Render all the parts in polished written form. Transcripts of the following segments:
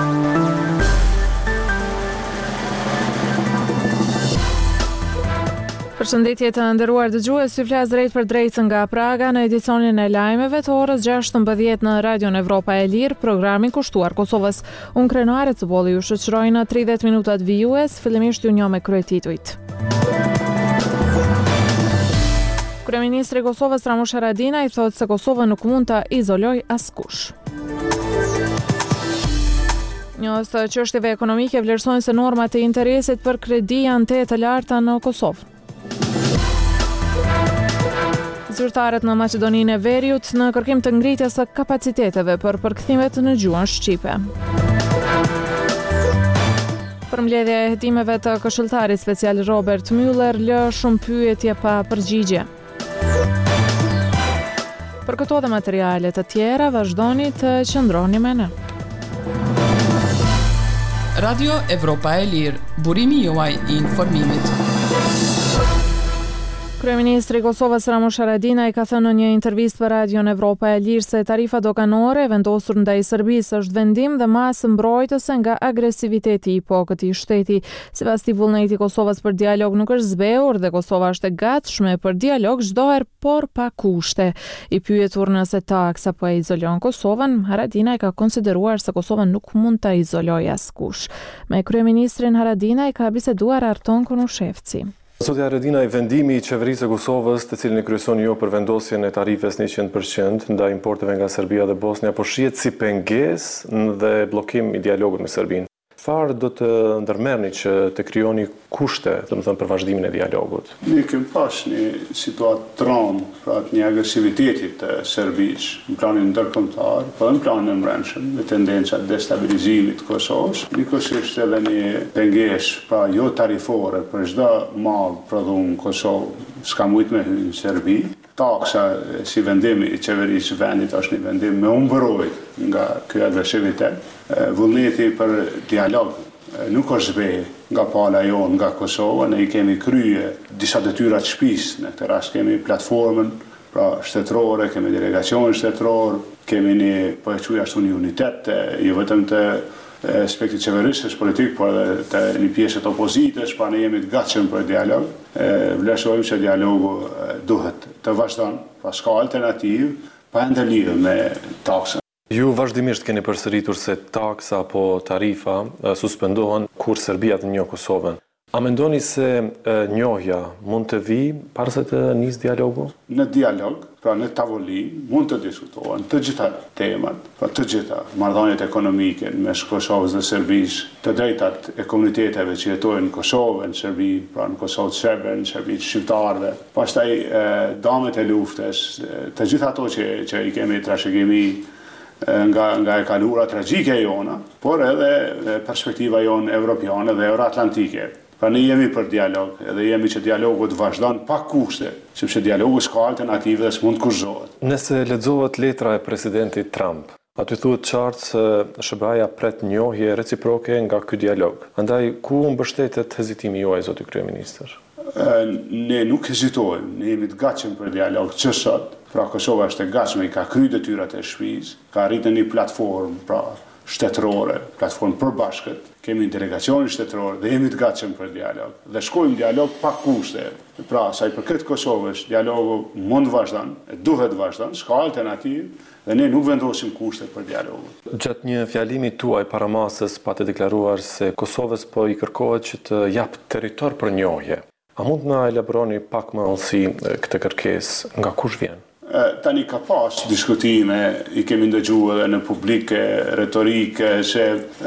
Përshëndetje të nderuar dëgjues, ju flas drejt për drejt nga Praga në edicionin e lajmeve të orës 16 në Radion Evropa e Lirë, programi kushtuar Kosovës. Unë Krenare Cëbolli ju shoqëroj në 30 minutat vijues, fillimisht ju njoh me kryetitujt. Kryeministri i Kosovës Ramush Haradinaj thotë se Kosova nuk mund ta izoloj askush. Njës të çështjeve ekonomike vlerësojnë se normat e interesit për kredi janë të larta në Kosovë. Zyrtarët në Maqedoninë e Veriut në kërkim të ngritjes së kapaciteteve për përkthimet në gjuhën shqipe. Përmbledhja e hetimeve të këshilltarit special Robert Mueller lë shumë pyetje pa përgjigje. Për këto dhe materiale të tjera vazhdoni të qëndroni me ne. Radio Evropa e Lirë, burimi juaj i informimit. Kryeministri i Kosovës Ramush Haradinaj ka thënë në një intervistë për Radion Evropa e Lirë se tarifa doganore vendosur ndaj Serbisë është vendim dhe masë mbrojtëse nga agresiviteti i këtij shteti. Sipas tij, vullneti i Kosovës për dialog nuk është zbehur dhe Kosova është e gatshme për dialog çdo herë, por pa kushte. I pyetur nëse taksa po e izolon Kosovën, Haradinaj ka konsideruar se Kosova nuk mund ta izolojë askush. Me kryeministrin Haradinaj ka biseduar Arton Kunushevci. Zoti Haradinaj, vendimi i qeverisë së Kosovës, të cilin e kryesoni ju për vendosjen e tarifes 100% ndaj importeve nga Serbia dhe Bosnia, po shihet si pengesë dhe bllokim i dialogut me Serbinë. Çfarë do të ndërmerrni që të krijoni kushte, domethënë për vazhdimin e dialogut? Ne kemi pas një situatë tron, pra një agresiviteti të Serbisë në planin ndërkombëtar, po në planin e brendshëm, me tendenca destabilizimit të Kosovës. Nikosisht edhe një pengesë, pra jo tarifore për çdo mall prodhuar në Kosovë, s'ka mujt me hyrë në Serbi. Taksa si vendimi i qeverisë vendit është një vendim me umbrojt nga ky agresivitet. Vullneti për dialog nuk është zbehur nga pala jonë nga Kosova, ne i kemi krye disa detyra të shtëpisë, në këtë rast kemi platformën pra shtetërore, kemi delegacionin shtetëror, kemi një po e quaj ashtu një unitet, jo vetëm të aspektit qeverisës politik, por edhe të një pjesë të opozitës, pra ne jemi të gatshëm për dialog. Vlerësojmë se dialogu duhet të vazhdon, pra s'ka alternativë pa ndërlidhur me taksën. Ju vazhdimisht keni përsëritur se taksa apo tarifa suspendohen kur Serbia të njohë Kosovën. A mendoni se njohja mund të vijë para se të nisë dialogu? Në dialog, pra në tavolinë, mund të diskutohen të gjitha temat, pra të gjitha marrëdhëniet ekonomike mes Kosovës dhe Serbisë, të drejtat e komuniteteve që jetojnë në Kosovë, në Serbi, pra në Kosovë të serbëve, në Serbi të shqiptarëve, pastaj damet e luftës, të gjitha ato që i kemi trashëgimi nga e kalura tragjike jona, por edhe perspektiva jonë evropiane dhe euroatlantike. Pra ne jemi për dialog, edhe jemi që dialogu të vazhdon pa kushte, sepse dialogu s'ka alternativë dhe s'mund kurzohet. Nëse lexohet letra e presidentit Trump, aty thuhet qartë se SBA-ja pret njohje reciproke nga ky dialog. Andaj ku mbështetet hezitimi juaj, zoti kryeministër? Ne nuk hezitojmë, ne jemi të gatshëm për dialog që sot. Pra Kosova është e gatshme, i ka kryer detyrat e shtëpisë, ka arritur një platformë pra shtetërore, platformë përbashkët. Kemi një delegacion shtetëror dhe jemi të gatshëm për dialog. Dhe shkojmë dialog pa kushte. Pra sa i përket Kosovës, dialogu mund të vazhdon, duhet të vazhdon, s'ka alternativë dhe ne nuk vendosim kushte për dialogun. Gjatë një fjalimi tuaj paramasës patë deklaruar se Kosovës po i kërkohet që të jap territor për njohje. A mund na elaboroni pak më hollësi këtë kërkesë, nga kush vjen? Tani ka pas diskutime, i kemi ndëgjuar edhe në publike, retorike, se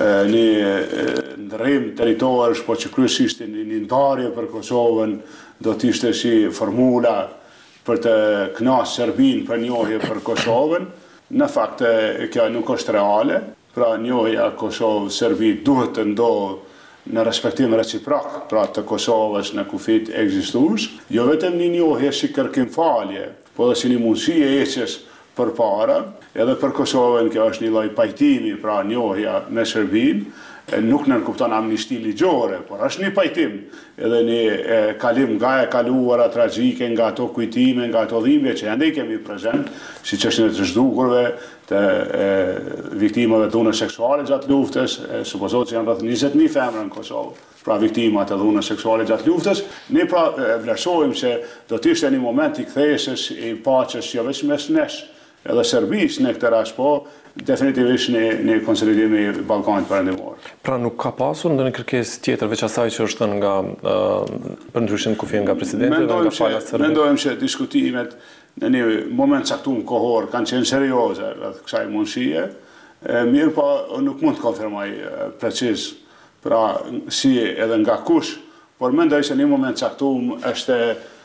një ndërrim territorësh, po që kryesisht një ndarje për Kosovën do të ishte si formula për të knasë Serbinë për njohje për Kosovën. Në fakt, kjo nuk është reale, pra njohja Kosovë-Serbi duhet të ndodhë në respektim reciprok, pra të Kosovës në kufit ekzistues, jo vetëm një njohje si kërkim falje, po dhe si një mundësi e ecjes përpara, edhe për Kosovën kjo është një lloj pajtimi, pra njohja me Serbinë, nuk nënkupton amnisti ligjore, por është një pajtim edhe një kalim nga e kaluara tragjike, nga ato kujtime, nga ato dhimbje që ende i kemi prezent, si çështjen e të zhdukurve, të viktimave të dhunës seksuale gjatë luftës, supozohet që janë rreth 20.000 femra në Kosovë, pra viktima të dhunës seksuale gjatë luftës. Ne pra vlerësojmë se do të ishte një moment i kthesës, i paqes, jo vetëm mes nesh edhe Serbisë në këtë rast, po definitivisht në konsolidimi i Ballkanit Perëndimor. Pra nuk ka pasur ndonjë kërkesë tjetër veç asaj që është nga përndryshim kufi nga presidenti dhe nga pala serbe? Mendojmë se diskutimet në një moment caktuar kohor kanë qenë serioze rreth kësaj mundësie, mirë po nuk mund të konfirmoj preciz pra si edhe nga kush, por mendoj se në një moment caktuar është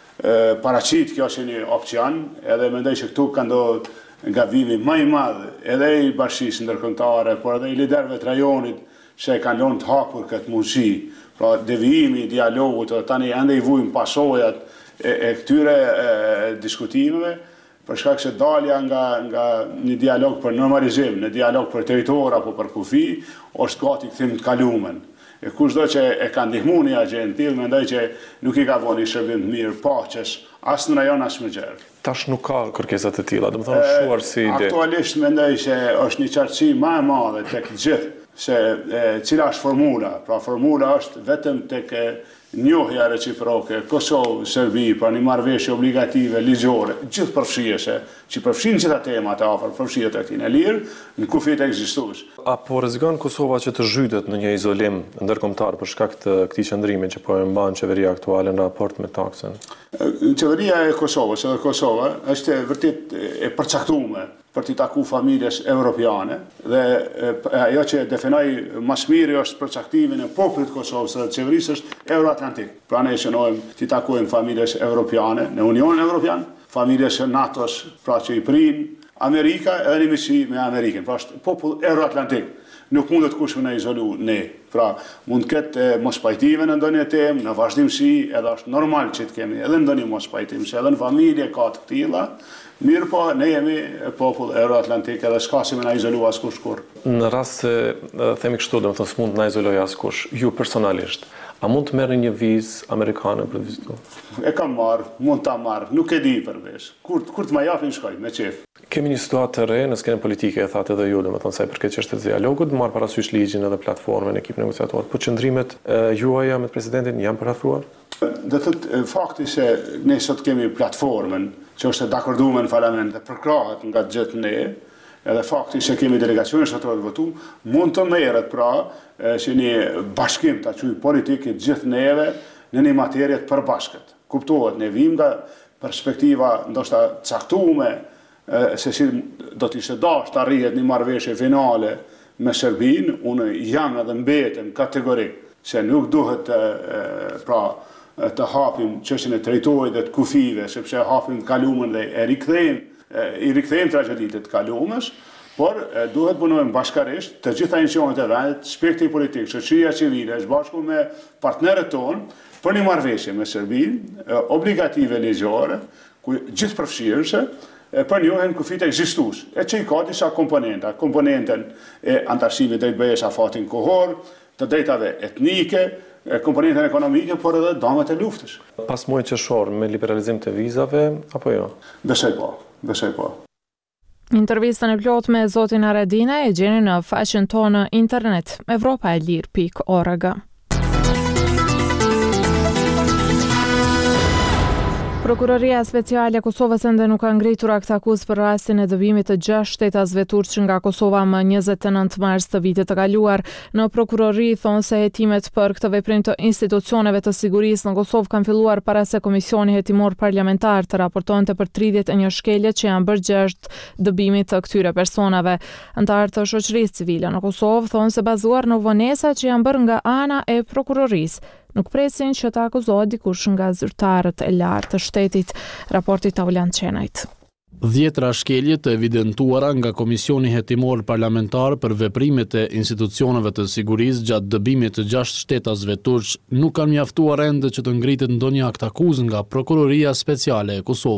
paraqit kjo është një opcion, edhe mendoj se këtu ka ndodhur gabimi më i madh edhe i Bashkisë Ndërkombëtare, por edhe i liderëve të rajonit që kanë lënë të hapur këtë mundësi, pra devijimi i dialogut, tani ende i vujmë pasojat e këtyre diskutimeve, për shkak se dalja nga një dialog për normalizim, në dialog për territor apo për kufi, është gati kthim të kalumen. E kushdo që e ka ndihmuar një agent tillë, mendoj që nuk i ka vënë shërbim të mirë paqes, as në rajon as më gjerë. Tash nuk ka kërkesa të tilla, domethënë shuar si ide. Aktualisht mendoj se është një qartësi më e madhe tek të gjithë se cila është formula. Pra formula është vetëm tek njohja reciproke Kosovë-Serbi, pra një marrëveshje obligative ligjore, gjithë përfshijese, që përfshin gjitha temat e afër, përfshihet tregtinë e lirë në kufit ekzistues. Apo rrezikon Kosova që të zhytet në një izolim ndërkombëtar për shkak të këtij qëndrimi që po e mban qeveria aktuale në raport me taksën? Qeveria e Kosovës, edhe Kosova, është vërtet e përcaktuar për t'i taku familjes evropiane dhe ajo që definoj mas miri është përcaktimin e popullit Kosovës dhe qeverisë është Euroatlantik. Pra ne shënojmë t'i takojmë familjes evropiane në Unionin Evropian, familjes NATO-s, pra që i prin Amerika edhe një miqësi me Amerikën. Pra është popull Euroatlantik. Nuk mundet kush me izolu ne. Pra mund të ketë mos pajtime në ndonjë temë, në vazhdimsi, edhe është normal që të kemi edhe ndonjë mos pajtim, se edhe në familje ka të këtilla. Mirë po, ne jemi popull Euroatlantik edhe s'ka si me na izolu askush kur. Në rast se themi kështu, domethënë s'mund na izoloj askush, ju personalisht, a mund të merrni një vizë amerikane për të vizituar? E kam marrë, mund ta marr, nuk e di përveç. Kur të më japin shkoj me qef. Kemi një situatë të re në skenën politike, e thatë edhe ju, domethënë sa i përket çështës së dialogut, marr parasysh ligjin edhe platformën e ekip negociator. Po qëndrimet juaja me presidentin janë parafruar? Do thotë fakti se ne sot kemi platformën që është e dakorduar në parlament dhe përkrahet nga gjithë ne, edhe fakti se kemi delegacione shtatore të votu, mund të merret pra si një bashkim ta quaj politik i gjithë neve në një materie të përbashkët. Kuptohet, ne vim nga perspektiva ndoshta caktuar se si do të ishte dashur të arrihet një marrëveshje finale me Serbinë, unë jam edhe mbetem kategorik se nuk duhet pra të hapim çështjen e territorit dhe të kufive, sepse hapim të kaluamën dhe i rikthejmë tragjeditë të kaluamës, por duhet punojmë bashkërisht të gjitha institucionet e vendit, spektri politik, shoqëria civile, së bashku me partnerët tonë për një marrëveshje me Serbinë, obligative ligjore, gjithë përfshirëse, për njohjen kufit ekzistues, e që i ka disa komponenta, komponenten e antarësimit drejt BE-s afatin kohor, të drejtave etnike, komponenten ekonomike, por edhe damat e luftës. Pas muajit qershor me liberalizim të vizave apo jo? Besoj po. Intervistën e plot me zotin Haradinaj e gjeni në faqen tonë në internet evropaelir.org. Prokuroria Speciale e Kosovës ende nuk ka ngritur akt akuz për rastin e dëbimit të 6 shtetasve turq nga Kosova më 29 mars të vitit të kaluar. Në prokurori thonë se hetimet për këtë veprim të institucioneve të sigurisë në Kosovë kanë filluar para se Komisioni Hetimor Parlamentar të raportonte për 31 shkelje që janë bërë gjesht dëbimit të këtyre personave. Antarë të shoqërisë civile në Kosovë thonë se bazuar në vonesa që janë bërë nga ana e prokurorisë, nuk presin që të akuzohet dikush nga zyrtarët e lartë të shtetit, raporti Taulan Qenajt. 10 shkelje të evidentuara nga Komisioni Hetimor Parlamentar për veprimet e institucioneve të sigurisë gjatë dëbimit të 6 shtetasve turq nuk kanë mjaftuar ende që të ngritet ndonjë akt akuzë nga Prokuroria Speciale e Kosovës.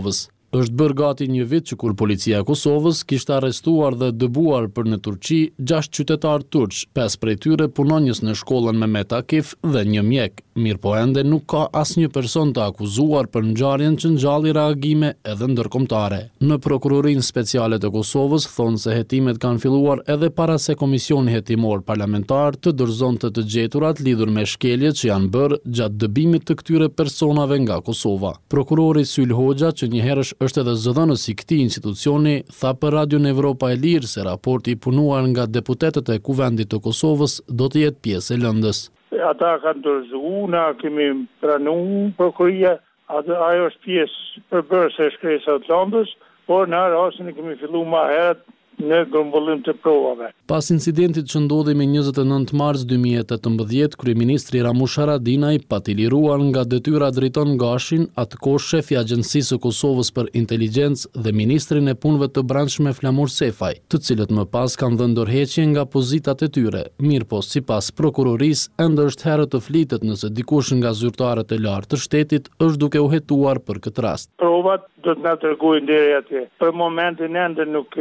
Është bërë gati një vit që kur policia e Kosovës kishte arrestuar dhe dëbuar për në Turqi 6 qytetarë turq, 5 prej tyre punonjës në shkollën Mehmet Akif dhe një mjek. Mirëpo ende nuk ka asnjë person të akuzuar për ngjarjen që ngjalli reagime edhe ndërkombëtare. Në Prokurorinë Speciale të Kosovës thonë se hetimet kanë filluar edhe para se Komisioni Hetimor Parlamentar të dorëzonte të gjeturat lidhur me shkeljet që janë bërë gjatë dëbimit të këtyre personave nga Kosova. Prokurori Syl Hoxha, që njëherësh është edhe zëdhënës i këtij institucioni, tha për Radion Evropa e Lirë se raporti i punuar nga deputetët e Kuvendit të Kosovës do të jetë pjesë e lëndës. Ata kanë dorëzuar, na kemi pranuar prokuria, ajo është pjesë përbërëse e shkresave të lëndës, por në rastin e kemi filluar më herët në grumbullim të provave. Pas incidentit që ndodhi me 29 mars 2018, kryeministri Ramush Haradinaj, pati liruar nga detyra drejton Gashin, atëkohë shefi i Agjencisë së Kosovës për Inteligjencë dhe ministrin e punëve të brendshme Flamur Sefaj, të cilët më pas kanë dhënë dorëheqje nga pozitat e tyre. Mirëpo, sipas prokurorisë, ende është herë të flitet nëse dikush nga zyrtarët e lartë të shtetit është duke u hetuar për këtë rast. Provat do të na tregojnë deri atje. Për momentin ende nuk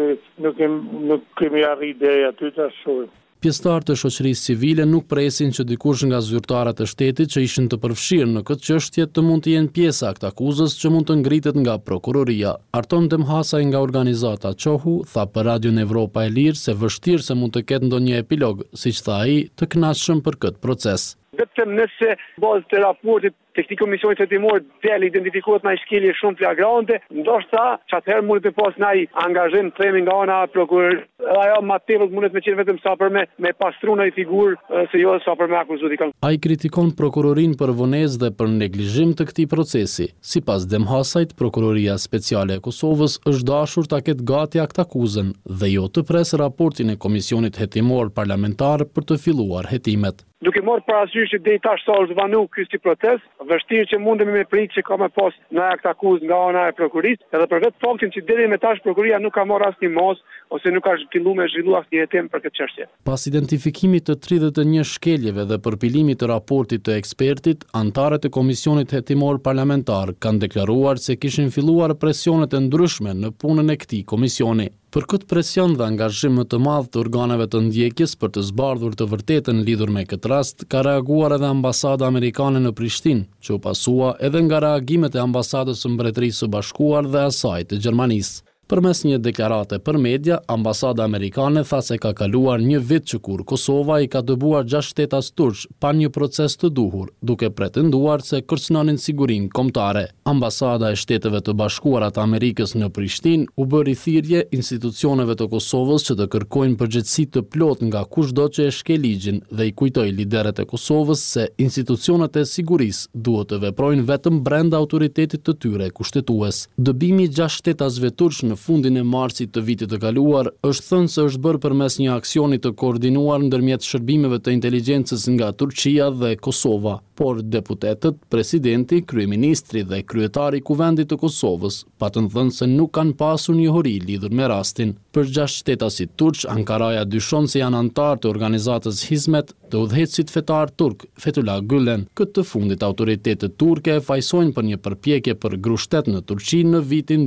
kemi arritur deri aty të shohim. Pjesëtarët të shoqërisë civile nuk presin që dikush nga zyrtarët e shtetit që ishin të përfshirë në këtë çështje të mund të jenë pjesa e akuzës që mund të ngritet nga prokuroria. Arton Demhasaj nga organizata Çohu tha për Radion Evropa e Lirë se vështirë se mund të ketë ndonjë epilog, siç tha ai, të kënaqshëm për këtë proces. Vetëm nëse bazë të raportit të këtij komisioni hetimor del identifikohet në shkelje shumë flagrante, ndoshta çatëherë mund të pas ndaj angazhim themi nga ana e prokurorit. Ajo më tepër mund të qenë vetëm sa për me pastruar një figurë se jo sa për me akuzuar. Ai kritikon prokurorinë për vonesë dhe për neglizhim të këtij procesi. Sipas Demhasajt, Prokuroria Speciale e Kosovës është dashur ta ketë gati aktakuzën dhe jo të presë raportin e Komisionit Hetimor Parlamentar për të filluar hetimet. Duke marrë parasysh që deri tash sa është vanu ky si proces, vështirë që mundemi me prit që ka më pas në akt akuzë nga ana e prokurisë, edhe për vetë faktin që deri më tash prokuria nuk ka marrë asnjë mos ose nuk ka zhvilluar asnjë hetim për këtë çështje. Pas identifikimit të 31 shkeljeve dhe përpilimit të raportit të ekspertit, anëtarët e Komisionit Hetimor Parlamentar kanë deklaruar se kishin filluar presionet e ndryshme në punën e këtij komisioni. Për këtë presion dhe angazhim më të madh të organeve të ndjekjes për të zbardhur të vërtetën lidhur me këtë rast, ka reaguar edhe ambasada amerikane në Prishtinë, që u pasua edhe nga reagimet e ambasadës së Mbretërisë së Bashkuar dhe asaj të Gjermanisë. Përmes një deklarate për media, ambasada amerikane tha se ka kaluar një vit që kur Kosova i ka dëbuar 6 shtetas turq pa një proces të duhur, duke pretenduar se kërcënonin sigurinë kombëtare. Ambasada e Shteteve të Bashkuara të Amerikës në Prishtinë u bëri thirrje institucioneve të Kosovës që të kërkojnë përgjegjësi të plotë nga kushdo që e shkel ligjin dhe i kujtoi liderët e Kosovës se institucionet e sigurisë duhet të veprojnë vetëm brenda autoritetit të tyre kushtetues. Dëbimi 6 shtetasve turq në fundin e marsit të vitit të kaluar është thënë se është bërë përmes një aksioni të koordinuar ndërmjet shërbimeve të inteligjencës nga Turqia dhe Kosova, por deputetët, presidenti, kryeministri dhe kryetari i Kuvendit të Kosovës patën thënë se nuk kanë pasur njohuri lidhur me rastin. Për 6 shtetasit turq, Ankaraja dyshon se janë anëtar të organizatës Hizmet, të udhëheqësit fetar turk Fethullah Gülen. Këtë të fundit autoritetet turke e fajsojnë për një përpjekje për grushtet në Turqi në vitin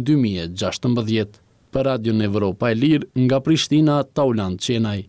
2016. Për Radion Evropa e Lirë, nga Prishtina, Taulant Qenaj.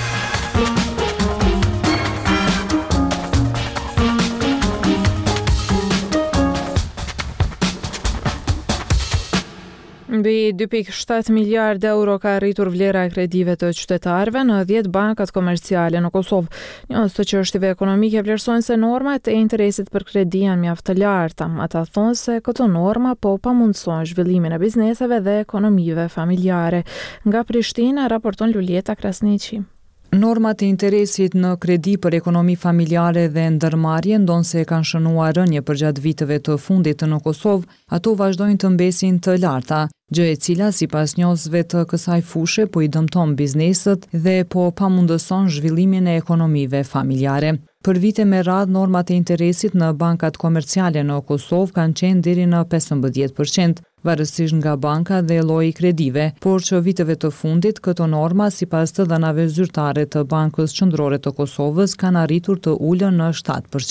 Mbi 2.7 miliard euro ka arritur vlera e kredive të qytetarëve në 10 bankat komerciale në Kosovë. Njës të çështjeve ekonomike vlerësojnë se normat e interesit për kredi janë mjaft të larta. Ata thonë se këto norma po pamundësojnë zhvillimin e bizneseve dhe ekonomive familjare. Nga Prishtina raporton Lulieta Krasniqi. Normat e interesit në kredi për ekonomi familjare dhe ndërmarrje ndonse kanë shënuar rënje përgjatë viteve të fundit në Kosovë, ato vazhdojnë të mbesin të larta, gjë e cila sipas njohësve të kësaj fushe po i dëmton bizneset dhe po pamundëson zhvillimin e ekonomive familjare. Për vite me radhë, normat e interesit në bankat komerciale në Kosovë kanë qenë deri në 15%, varësisht nga banka dhe lloji i kredive, por që viteve të fundit këto norma sipas të dhënave zyrtare të Bankës Qendrore të Kosovës kanë arritur të ulën në 7%.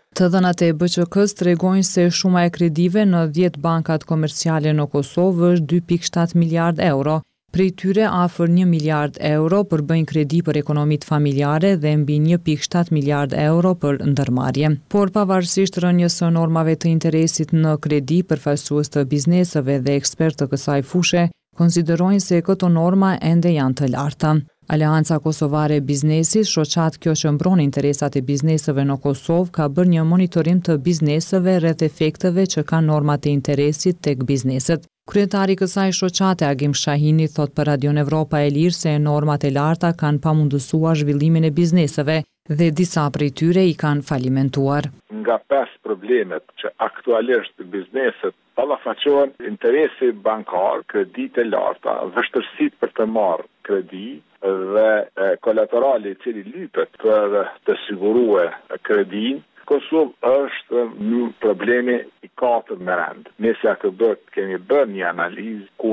Të dhënat e BÇK-s tregojnë se shuma e kredive në 10 bankat komerciale në Kosovë është 2.7 miliard euro. Prej tyre afër 1 miliard euro përbëjnë kredi për ekonomitë familjare dhe mbi 1.7 miliard euro për ndërmarrje. Por pavarësisht rënjes së normave të interesit në kredi, përfaqësues të bizneseve dhe ekspertë të kësaj fushë konsiderojnë se këto norma ende janë të larta. Aleanca Kosovare e Biznesit, shoqat kjo që mbron interesat e bizneseve në Kosovë, ka bërë një monitorim të bizneseve rreth efekteve që kanë normat e interesit tek bizneset. Kryetari kësaj shoqate Agim Shahini thot për Radion Evropa e Lirë se normat e larta kanë pamundësuar zhvillimin e bizneseve dhe disa prej tyre i kanë falimentuar. Nga 5 problemet që aktualisht bizneset ballafaqohen, interesi bankar, kreditë e larta, vështirësitë për të marrë kredi dhe kolaterali i cili lypet për të siguruar kredin. Kosovë është një problemi i 4 me rand. Nëse kemi bërë një analizë ku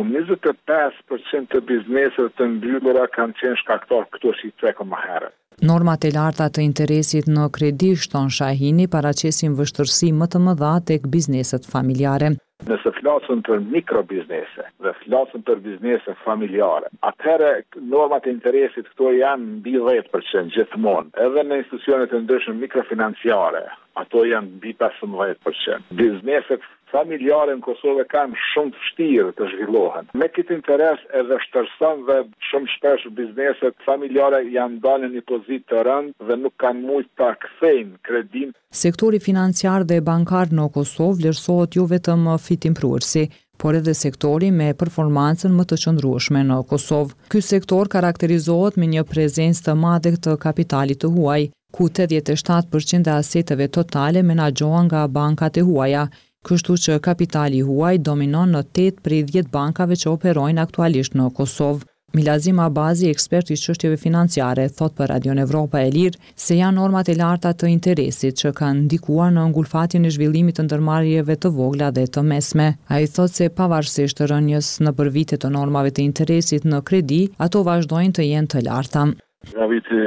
25% të bizneset të mbyllura kanë qenë shkaktar këto si trekëm më herët. Normat e larta të interesit në kredi, shton Shahini, paraqesin vështirësi më të mëdha tek bizneset familjare. Nëse flasim për mikrobiznese dhe flasim për biznese familjare, atëherë normat e interesit këto janë mbi 10% gjithmonë. Edhe në institucionet e ndryshme mikrofinanciare, ato janë mbi 15%. Bizneset familjare në Kosovë kanë shumë të vështirë të zhvillohen. Me këtë interes edhe shtërson dhe shumë shpesh bizneset familjare janë dalë në një pozitë të rëndë dhe nuk kanë mujt ta kthejnë kredin. Sektori financiar dhe bankar në Kosovë vlerësohet jo vetëm fitimpruesi, por edhe sektori me performancën më të qëndrueshme në Kosovë. Ky sektor karakterizohet me një prezencë të madhe të kapitalit të huaj, ku 87% e aseteve totale menaxhohen nga bankat e huaja, kështu që kapitali huaj dominon në 8 prej 10 bankave që operojnë aktualisht në Kosovë. Milazim Abazi, ekspert i çështjeve financiare, thot për Radion Evropa e Lirë se janë normat e larta të interesit që kanë ndikuar në ngulfatjen e zhvillimit të ndërmarrjeve të vogla dhe të mesme. Ai thot se pavarësisht rënjes nëpër vite të normave të interesit në kredi, ato vazhdojnë të jenë të larta. Nga viti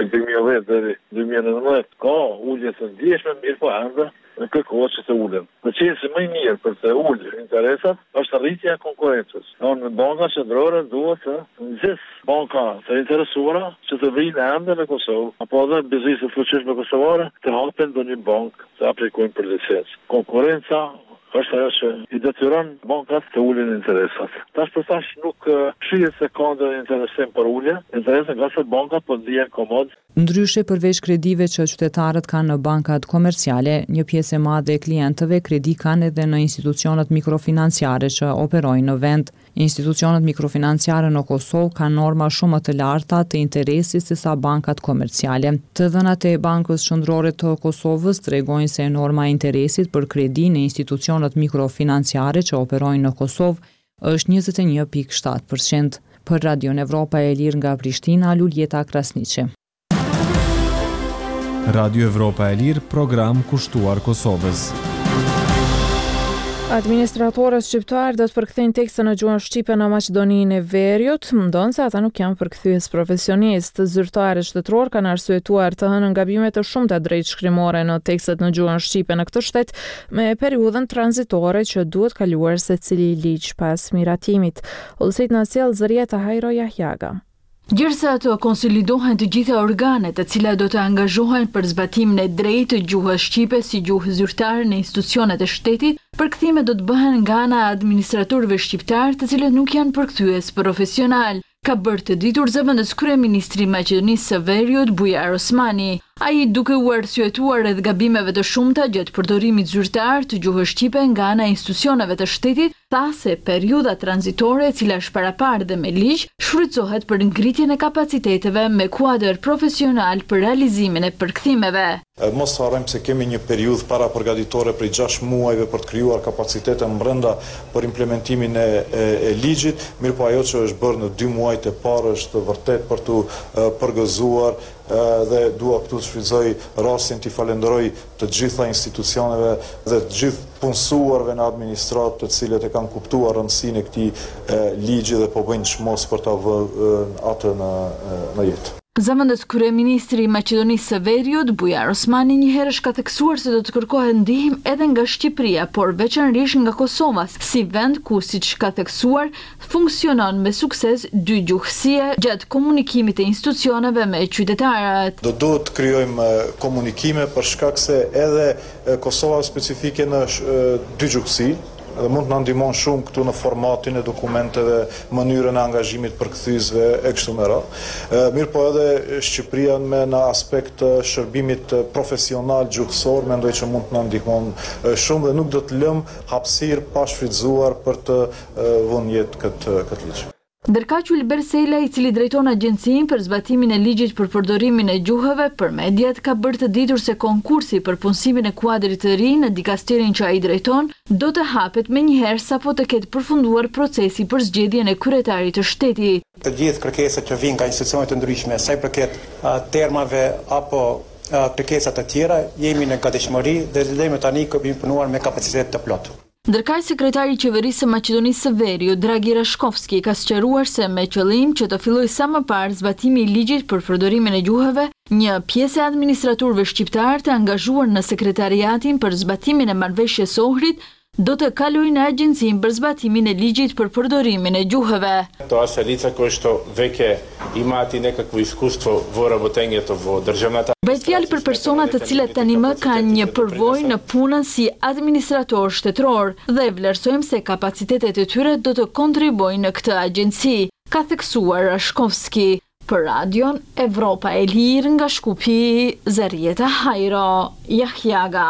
2010 deri 2019 ka ulje të ndjeshme, mirë po ende në kërkohet që të ulen. Në qenë se më i mirë për të ullë interesat është rritja e konkurencës. Në banka qendrore duhet të nxjisë banka të interesuara që të vinë ende në Kosovë, apo edhe bizneset fuqishme kosovare të hapen ndonjë bankë të aplikojnë për licencë. Konkurenca është ajo që i detyron bankat të ulin interesat. Tash për tash nuk shihet se ka ndonjë interesim për ulje, interesat nga se bankat po ndihen komod. Ndryshe përveç kredive që qytetarët kanë në bankat komerciale, një pjesë e madhe e klientëve kredi kanë edhe në institucionet mikrofinanciare që operojnë në vend. Institucionet mikrofinanciare në Kosovë kanë norma shumë të larta të interesit se sa bankat komerciale. Të dhënat e Bankës Qendrore të Kosovës tregojnë se norma e interesit për kredi në institucionet mikrofinanciare që operojnë në Kosovë është 21.7%. Për Radion Evropa e Lirë nga Prishtina, Luljeta Krasniqi. Radio Evropa e Lirë, program kushtuar Kosovës. Administratorët shqiptar do të përkthejnë tekstin në gjuhën shqipe në Maqedoninë e Veriut, ndonë se ata nuk janë përkthyes profesionist. Zyrtarët shtetëror kanë arsyetuar të hënën gabime të shumta drejtshkrimore në tekstet në gjuhën shqipe në këtë shtet, me periudhën tranzitore që duhet kaluar secili ligj pas miratimit. Ullësit na sjell Zërieta Hajro Jahjaga. Gjërsa të konsolidohen të gjitha organet të cilat do të angazhohen për zbatimin e drejtë të gjuhës shqipe si gjuhë zyrtare në institucionet e shtetit, përkthimet do të bëhen nga ana e administratorëve shqiptar të cilët nuk janë përkthyes profesional, ka bërë të ditur zëvendës kryeministri i Maqedonisë së Veriut Bujar Osmani. Ai duke u arsyetuar rreth gabimeve të shumta gjatë përdorimit zyrtar të gjuhës shqipe nga ana e institucioneve të shtetit, tha se periudha tranzitore e cila është paraparë dhe me ligj shfrytëzohet për ngritjen e kapaciteteve me kuadër profesional për realizimin e përkthimeve. Mos harrojmë se kemi një periudhë paraprpërgatitore prej 6 muajve për të krijuar kapacitete brenda për implementimin e ligjit, mirëpo ajo që është bërë në 2 muajt e parë është vërtet për të përgëzuar dhe dua këtu të shfrytëzoj rastin të falenderoj të gjitha institucioneve dhe të gjithë punësuarve në administratë të cilët e kanë kuptuar rëndësinë e këtij ligji dhe po bëjnë çmos për ta vënë atë në jetë. Zëvendës kryeministri i Maqedonisë së Veriut, Bujar Osmani, një herësh ka theksuar se do të kërkohet ndihmë edhe nga Shqipëria, por veçanërisht nga Kosova, si vend ku, siç ka theksuar, funksionon me sukses dy gjuhësia gjatë komunikimit të institucioneve me qytetarët. Do duhet të krijojmë komunikime për shkak se edhe Kosova specifike në dy gjuhësi. Dhe mund të na ndihmon shumë këtu në formatin e dokumenteve, mënyrën e angazhimit për kthyesve e kështu me radhë. Mirë po edhe Shqipëria me në aspekt të shërbimit profesional gjuhësor, mendoj që mund të na ndihmon shumë dhe nuk do të lëm hapësirë pa shfrytzuar për të vënë jetë këtë ligj. Ndërkaq Ulber Sela, i cili drejton agjencinë për zbatimin e ligjit për përdorimin e gjuhëve, për mediat ka bërë të ditur se konkursi për punësimin e kuadrit të ri në dikasterin që ai drejton do të hapet menjëherë sapo të ketë përfunduar procesi për zgjedhjen e kryetarit të shtetit. Të gjithë kërkesat që vijnë nga institucione të ndryshme, sa i përket termave apo kërkesat të tjera, jemi në gatishmëri dhe vazhdojmë tani kemi punuar me kapacitet të plotë. Ndërkaq sekretari i qeverisë së Maqedonisë së Veriut, Dragi Rashkovski, ka sqaruar se me qëllim që të fillojë sa më parë zbatimi i ligjit për përdorimin e gjuhëve, një pjesë e administratorëve shqiptar të angazhuar në sekretariatin për zbatimin e marrëveshjes së Ohrit do të kalojnë në agjencinë për zbatimin e ligjit për përdorimin e gjuhëve. Това са лица кои што веќе имаат и некакво искуство во работењето во државната. Bëhet fjalë për persona të cilët tani më kanë një përvojë në punën si administrator shtetëror dhe vlerësojmë se kapacitetet e tyre do të kontribuojnë në këtë agjenci, ka theksuar Rashkovski. Për radion Evropa e Lirë nga Shkupi, Zarieta Hajro, Jahjaga.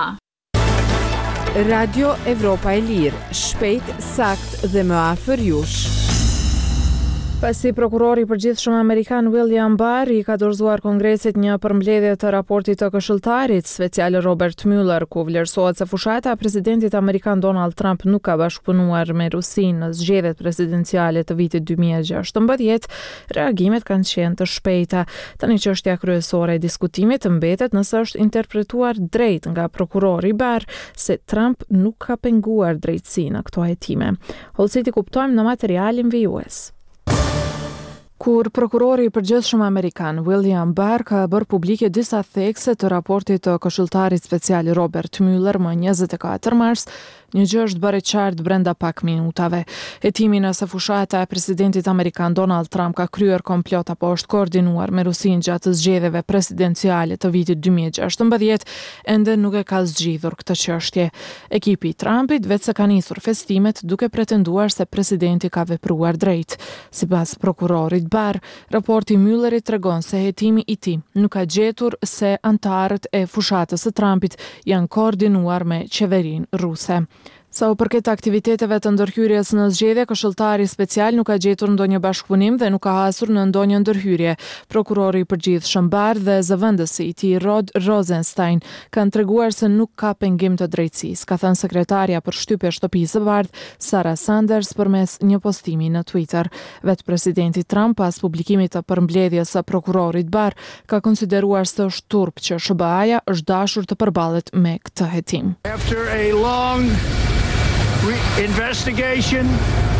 Radio Evropa e Lirë, shpejt, sakt dhe më afër jush. Pasi prokurori i përgjithshëm amerikan William Barr i ka dorëzuar Kongresit një përmbledhje të raportit të këshilltarit special Robert Mueller, ku vlerësohet se fushata e presidentit amerikan Donald Trump nuk ka bashkëpunuar me Rusinë në zgjedhjet presidenciale të vitit 2016, reagimet kanë qenë të shpejta. Tani çështja kryesore e diskutimit mbetet nëse është interpretuar drejt nga prokurori Barr se Trump nuk ka penguar drejtësinë në këto hetime. Hollësiti kuptojmë në materialin vijues. Kur prokurori i përgjithshëm amerikan William Barr ka bërë publike disa thekse të raportit të këshilltarit special Robert Mueller më 24 mars, një gjë është bërë qartë brenda pak minutave. Hetimi nëse fushata e presidentit amerikan Donald Trump ka kryer komplot apo është koordinuar me Rusinë gjatë zgjedhjeve presidenciale të vitit 2016 ende nuk e ka zgjidhur këtë çështje. Ekipi i Trumpit vetë se ka nisur festimet duke pretenduar se presidenti ka vepruar drejt. Sipas prokurorit Barr, raporti Muellerit tregon se hetimi i tij nuk ka gjetur se antarët e fushatës së Trumpit janë koordinuar me qeverinë ruse. Sa u përket aktiviteteve të ndërhyrjes në zgjedhje, këshilltari special nuk ka gjetur ndonjë bashkëpunim dhe nuk ka hasur në ndonjë ndërhyrje. Prokurori i përgjithshëm Barr dhe zëvendësi i tij Rod Rosenstein kanë treguar se nuk ka pengim të drejtësisë, ka thënë sekretaria për shtypje shtëpisë së Bardh, Sarah Sanders, përmes një postimi në Twitter. Vetë presidenti Trump, pas publikimit të përmbledhjes së prokurorit Barr, ka konsideruar se është turp që SBA-ja është dashur të përballet me këtë hetim. After a long investigation,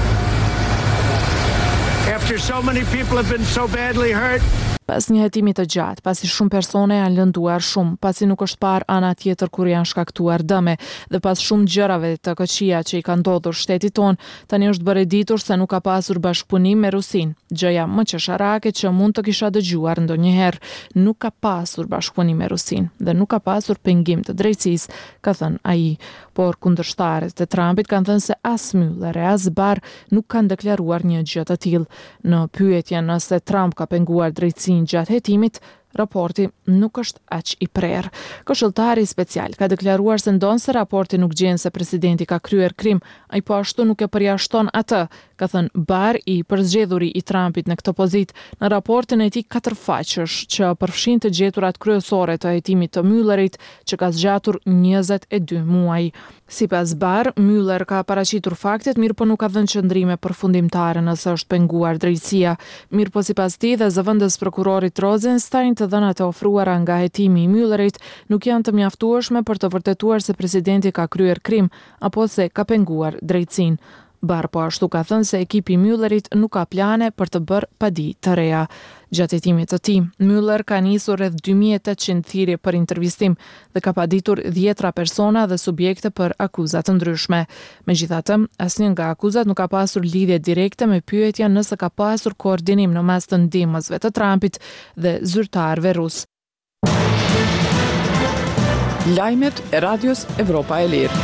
after so many people have been so badly hurt, Pas një hetimi të gjatë, pasi shumë persone janë lënduar shumë, pasi nuk është parë ana tjetër kur janë shkaktuar dëme, dhe pas shumë gjërave të këqija që i ka ndodhur shtetit ton, tani është bërë ditur se nuk ka pasur bashkëpunim me Rusinë. Gjëja më qesharake që mund të kisha dëgjuar ndonjëherë, nuk ka pasur bashkëpunim me Rusinë dhe nuk ka pasur pengim të drejtësisë, ka thënë ai. Por kundërshtarët e Trumpit kanë thënë se as Mueller e as Barr nuk kanë deklaruar një gjë të tillë. Në pyetjen nëse Trump ka penguar drejtësinë gjatë hetimit, raporti nuk është aq i prerë. Këshilltari special ka deklaruar se ndonë se raporti nuk gjen se presidenti ka kryer krim, ai po ashtu nuk e përjashton atë, ka thënë Barr, i përzgjedhuri i Trumpit në këtë pozitë në raportin e tij 4 faqesh që përfshin të gjeturat kryesore të hetimit të Muellerit që ka zgjatur 22 muaj. Sipas Barr, Mueller ka paraqitur faktet, mirë po nuk ka dhënë qëndrime përfundimtare nëse është penguar drejtësia. Mirë po sipas tij dhe zëvendës prokurorit Rosenstein, të dhënat e ofruara nga hetimi i Muellerit nuk janë të mjaftueshme për të vërtetuar se presidenti ka kryer krim apo se ka penguar drejtësinë. Barr po ashtu ka thënë se ekipi Müllerit nuk ka plane për të bërë padi të reja. Gjatë hetimit të tij, Müller ka nisur rreth 2800 thirrje për intervistim dhe ka paditur 10 persona dhe subjekte për akuza të ndryshme. Megjithatë, asnjë nga akuzat nuk ka pasur lidhje direkte me pyetja nëse ka pasur koordinim në mes të ndihmësve të Trumpit dhe zyrtarëve rus. Lajmet e Radios Evropa e Lirë.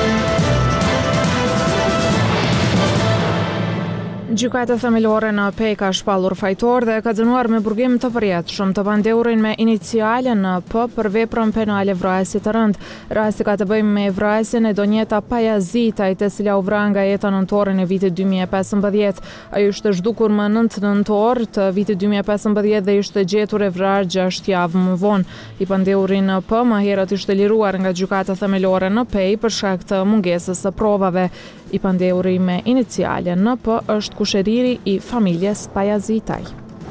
Gjykata themelore në PEI ka shpallur fajtor dhe ka dënuar me burgim të përjetshëm të pandeurin me iniciale në P për veprën penale vrasje të rënd. Rasti ka të bëjë me vrasjen e Donjeta Pajazitaj, të cila u vra nga jeta nëntorin e vitit 2015. Ajo ishte zhdukur më 9 nëntor të vitit 2015 dhe ishte gjetur e vrarë 6 javë më vonë. I pandeuri në P më herët ishte liruar nga gjykata themelore në PEI për shkak të mungesës së provave. I pandeuri me iniciale në P është kusheriri i familjes Pajazitaj.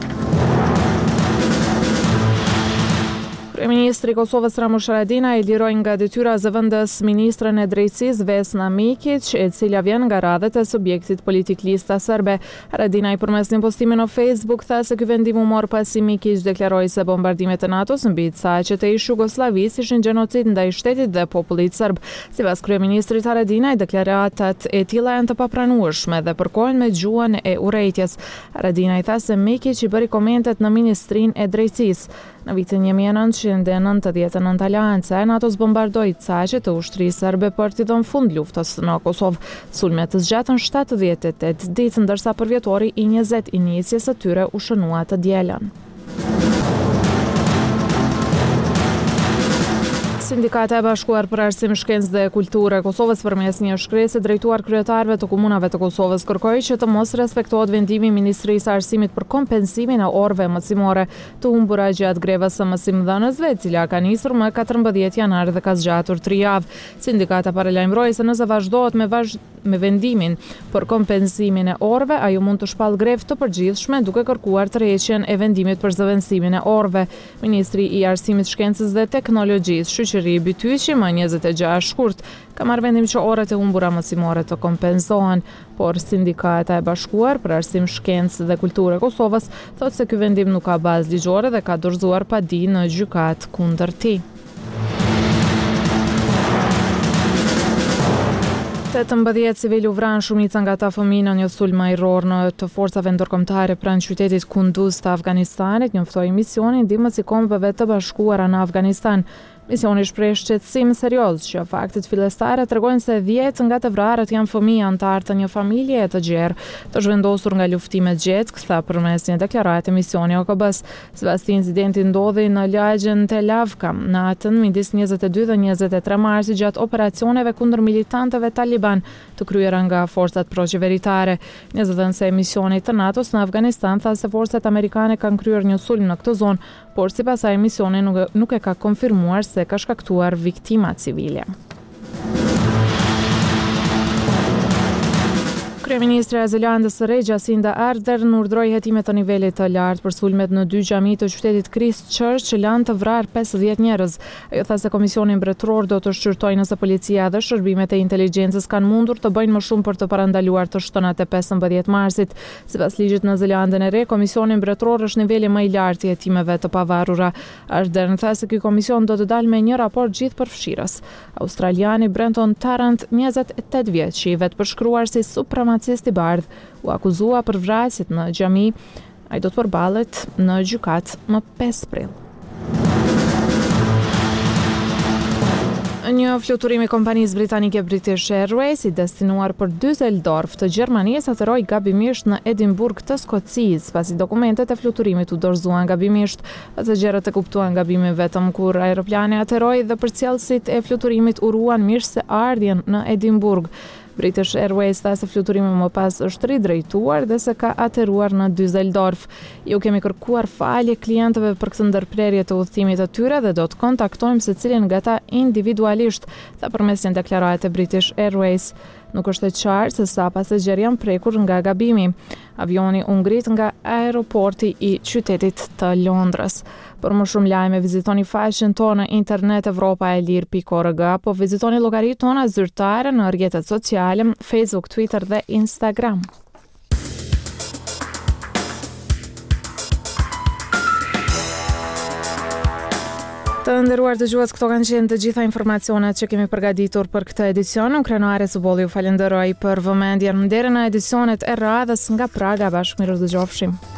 Kryeministri i Kosovës Ramush Haradinaj i liroi nga detyra zëvendës ministrën e drejtësisë Vesna Mikić, e cila vjen nga radhët e subjektit politik Lista Serbe. Haradinaj përmes një postimi në Facebook tha se ky vendim u mor pasi Mikić deklaroi se bombardimet e NATO-s mbi saqet e Jugosllavisë ishin gjenocid ndaj shtetit dhe popullit serb. Sipas kryeministrit Haradinaj, deklaratat e tilla janë të papranueshme dhe përkohen me gjuhën e urrejtjes. Haradinaj tha se Mikić i bëri komentet në Ministrinë e Drejtësisë. Në vitin 1999 Alianca e NATO-s bombardoi saqet të ushtrisë serbe për t'i dhënë fund luftës në Kosovë. Sulmet të zgjatën 78 ditë, ndërsa përvjetori i 20 i nisjes së tyre u shënua të dielën. Sindikata e Bashkuar për Arsim, Shkencë dhe Kulturë e Kosovës përmes një shkresë drejtuar kryetarëve të komunave të Kosovës kërkoi që të mos respektohet vendimi i Ministrisë së Arsimit për kompensimin e orëve mësimore të humbura gjatë grevës së mësimdhënësve, e cila ka nisur më 14 janar dhe ka zgjatur 3 javë. Sindikata paralajmëroi se nëse vazhdohet me vendimin për kompensimin e orëve, ajo mund të shpallë grevë të përgjithshme duke kërkuar tërheqjen e vendimit për zëvendësimin e orëve. Ministri i Arsimit, Shkencës dhe Teknologjisë Shoqëri Bytyqi më 26 shkurt ka marrë vendim që orët e humbura mësimore të kompensohen, por Sindikata e Bashkuar për Arsim, Shkencë dhe Kulturë e Kosovës thotë se ky vendim nuk ka bazë ligjore dhe ka dorëzuar padi në gjykatë kundër tij. 18 civil u vranë, shumica nga ata fëmijë në një sulm ajror në të forcave ndërkombëtare pranë qytetit Kunduz të Afganistanit, njoftoi misionin ndihmës i Kombeve të Bashkuara në Afganistan. Misioni shpreh shqetësim serioz që faktet fillestare tregojnë se 10 nga të vrarët janë fëmijë antar të një familje të gjerë, të zhvendosur nga luftimet gjetk, tha përmes një deklarate misioni OKB-s. Sipas tij, incidenti ndodhi në lagjen Telavka në natën midis 22 dhe 23 marsit gjatë operacioneve kundër militantëve taliban të kryera nga forcat proqeveritare. Një zëdhënëse e misionit të NATO-s në Afganistan tha se forcat amerikane kanë kryer një sulm në këtë zonë, por sipas asaj misioni nuk e ka konfirmuar se ka shkaktuar viktima civile. Kryeministri i Zelandës së Re, Jacinda Ardern, urdhëroi hetime të nivelit të lartë për sulmet në 2 xhami të qytetit Christchurch që lanë të vrarë 50 njerëz. Ajo tha se Komisioni Mbretëror do të shqyrtojë nëse policia dhe shërbimet e inteligjencës kanë mundur të bëjnë më shumë për të parandaluar të shtënat e 15 marsit. Sipas ligjit në Zelandën e Re, Komisioni Mbretëror është niveli më i lartë i hetimeve të pavarura. Ardern tha se ky komision do të dalë me një raport gjithëpërfshirës. Australiani Brenton Tarrant, 28 vjeç, që i vetë përshkruar si supremacist i bardh, u akuzua për vrasjet në xhami. Ai do të përballet në gjykatë më 5 prill. Një fluturim i kompanisë britanike British Airways i destinuar për Düsseldorf të Gjermanisë atërroi gabimisht në Edinburgh të Skocisë, pasi dokumentet e fluturimit u dorëzuan gabimisht. Pasagerët e kuptuan gabimin vetëm kur aeroplani atërroi dhe përcjellësit e fluturimit uruan mirëseardhjen në Edinburgh. British Airways tha se fluturimi më pas është ridrejtuar dhe se ka aterruar në Düsseldorf. Ju kemi kërkuar falje klientëve për këtë ndërprerje të udhëtimit të tyre dhe do të kontaktojmë secilin nga ta individualisht, tha përmes një deklarate British Airways. Nuk është e qartë se sa pasagjerë janë prekur nga gabimi. Avioni u ngrit nga aeroporti i qytetit të Londrës. Për më shumë lajme vizitoni faqen tonë në internet evropaelir.org apo vizitoni llogaritë tona zyrtare në rrjetet sociale, Facebook, Twitter dhe Instagram. Të nderuar dëgjues, këto kanë qenë të gjitha informacionet që kemi përgatitur për këtë edicion. Unë Krenuare Subolli ju falenderoj për vëmendjen deri në edicionet e radhës nga Praga. Bashkë mirë dëgjofshim.